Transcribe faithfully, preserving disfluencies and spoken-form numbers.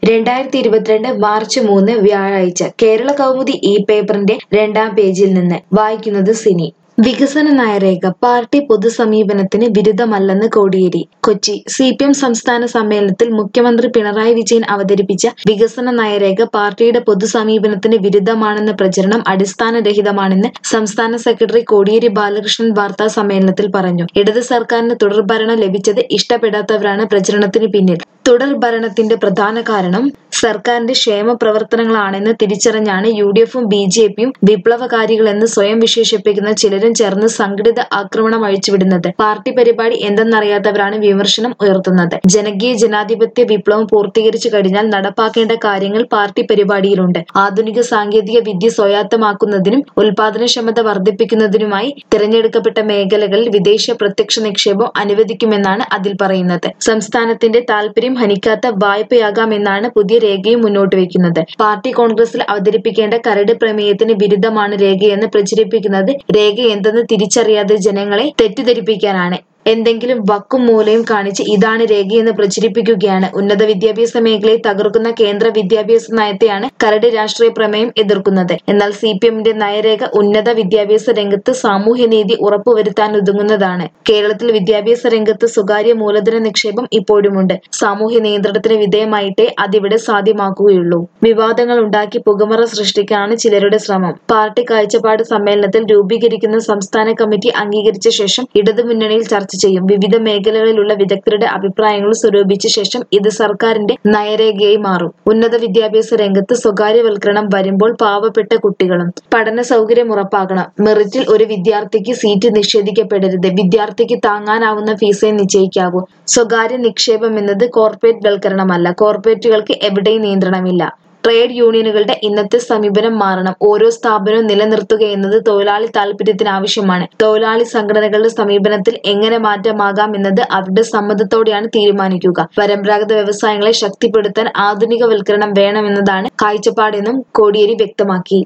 രണ്ടായിരത്തി ഇരുപത്തിരണ്ട് മാർച്ച് മൂന്ന് വ്യാഴാഴ്ച കേരള കൗമുദി ഈ പേപ്പറിന്റെ രണ്ടാം പേജിൽ നിന്ന് വായിക്കുന്നത് സിനി. വികസന നയരേഖ പാർട്ടി പൊതുസമീപനത്തിന് വിരുദ്ധമല്ലെന്ന് Kodiyeri. Kochi C P M സംസ്ഥാന സമ്മേളനത്തിൽ മുഖ്യമന്ത്രി പിണറായി വിജയൻ അവതരിപ്പിച്ച വികസന നയരേഖ പാർട്ടിയുടെ പൊതുസമീപനത്തിന് വിരുദ്ധമാണെന്ന പ്രചരണം അടിസ്ഥാനരഹിതമാണെന്ന് സംസ്ഥാന സെക്രട്ടറി കോടിയേരി ബാലകൃഷ്ണൻ വാർത്താ സമ്മേളനത്തിൽ പറഞ്ഞു. ഇടത് സർക്കാരിന് തുടർഭരണം ലഭിച്ചത് ഇഷ്ടപ്പെടാത്തവരാണ് പ്രചരണത്തിന് പിന്നിൽ. തുടർഭരണത്തിന്റെ പ്രധാന കാരണം സർക്കാരിന്റെ ക്ഷേമ പ്രവർത്തനങ്ങളാണെന്ന് തിരിച്ചറിഞ്ഞാണ് യു ഡി എഫും ബി ജെ പിയും വിപ്ലവകാരികളെന്ന് സ്വയം വിശേഷിപ്പിക്കുന്ന ചിലരും ചേർന്ന് സംഘടിത ആക്രമണം അഴിച്ചുവിടുന്നത്. പാർട്ടി പരിപാടി എന്തെന്നറിയാത്തവരാണ് വിമർശനം ഉയർത്തുന്നത്. ജനകീയ ജനാധിപത്യ വിപ്ലവം പൂർത്തീകരിച്ചു കഴിഞ്ഞാൽ നടപ്പാക്കേണ്ട കാര്യങ്ങൾ പാർട്ടി പരിപാടിയിലുണ്ട്. ആധുനിക സാങ്കേതിക വിദ്യ സ്വായത്തമാക്കുന്നതിനും ഉൽപാദനക്ഷമത വർദ്ധിപ്പിക്കുന്നതിനുമായി തിരഞ്ഞെടുക്കപ്പെട്ട മേഖലകളിൽ വിദേശ പ്രത്യക്ഷ നിക്ഷേപം അനുവദിക്കുമെന്നാണ് അതിൽ പറയുന്നത്. സംസ്ഥാനത്തിന്റെ താൽപര്യം ഹനിക്കാത്ത വായ്പയാകാമെന്നാണ് പുതിയ രേഖയും മുന്നോട്ട് വയ്ക്കുന്നത്. പാർട്ടി കോൺഗ്രസിൽ അവതരിപ്പിക്കേണ്ട കരട് പ്രമേയത്തിന് വിരുദ്ധമാണ് രേഖയെന്ന് പ്രചരിപ്പിക്കുന്നത് രേഖ എന്തെന്ന് തിരിച്ചറിയാതെ ജനങ്ങളെ തെറ്റിദ്ധരിപ്പിക്കാനാണ്. എന്തെങ്കിലും വക്കും മൂലയും കാണിച്ച് ഇതാണ് രേഖയെന്ന് പ്രചരിപ്പിക്കുകയാണ്. ഉന്നത വിദ്യാഭ്യാസ മേഖലയെ തകർക്കുന്ന കേന്ദ്ര വിദ്യാഭ്യാസ നയത്തെയാണ് കരട് രാഷ്ട്രീയ പ്രമേയം എതിർക്കുന്നത്. എന്നാൽ സി പി എമ്മിന്റെ നയരേഖ ഉന്നത വിദ്യാഭ്യാസ രംഗത്ത് സാമൂഹ്യനീതി ഉറപ്പുവരുത്താനൊതുങ്ങുന്നതാണ്. കേരളത്തിൽ വിദ്യാഭ്യാസ രംഗത്ത് സ്വകാര്യ മൂലധന നിക്ഷേപം ഇപ്പോഴുമുണ്ട്. സാമൂഹ്യ നിയന്ത്രണത്തിന് വിധേയമായിട്ടേ അതിവിടെ സാധ്യമാക്കുകയുള്ളൂ. വിവാദങ്ങൾ ഉണ്ടാക്കി പുകമറ സൃഷ്ടിക്കാനാണ് ചിലരുടെ ശ്രമം. പാർട്ടി കാഴ്ചപ്പാട് സമ്മേളനത്തിൽ രൂപീകരിക്കുന്ന സംസ്ഥാന കമ്മിറ്റി അംഗീകരിച്ച ശേഷം ഇടതുമുന്നണിയിൽ ചർച്ച ചെയ്യും. വിവിധ മേഖലകളിലുള്ള വിദഗ്ധരുടെ അഭിപ്രായങ്ങൾ സ്വരൂപിച്ച ശേഷം ഇത് സർക്കാരിന്റെ നയരേഖയായി മാറും. ഉന്നത വിദ്യാഭ്യാസ രംഗത്ത് സ്വകാര്യവൽക്കരണം വരുമ്പോൾ പാവപ്പെട്ട കുട്ടികളും പഠന സൗകര്യം ഉറപ്പാക്കണം. മെറിറ്റിൽ ഒരു വിദ്യാർത്ഥിക്ക് സീറ്റ് നിഷേധിക്കപ്പെടരുത്. വിദ്യാർത്ഥിക്ക് താങ്ങാനാവുന്ന ഫീസേ നിശ്ചയിക്കാവൂ. സ്വകാര്യ നിക്ഷേപം എന്നത് കോർപ്പറേറ്റ് വൽക്കരണമല്ല. കോർപ്പറേറ്റുകൾക്ക് എവിടെയും നിയന്ത്രണമില്ല. ട്രേഡ് യൂണിയനുകളുടെ ഇന്നത്തെ സമീപനം മാറണം. ഓരോ സ്ഥാപനവും നിലനിർത്തുക എന്നത് തൊഴിലാളി താൽപര്യത്തിന് ആവശ്യമാണ്. തൊഴിലാളി സംഘടനകളുടെ സമീപനത്തിൽ എങ്ങനെ മാറ്റമാകാം എന്നത് അവരുടെ സമ്മതത്തോടെയാണ് തീരുമാനിക്കുക. പരമ്പരാഗത വ്യവസായങ്ങളെ ശക്തിപ്പെടുത്താൻ ആധുനികവൽക്കരണം വേണമെന്നതാണ് കാഴ്ചപ്പാടെന്നും കോടിയേരി വ്യക്തമാക്കി.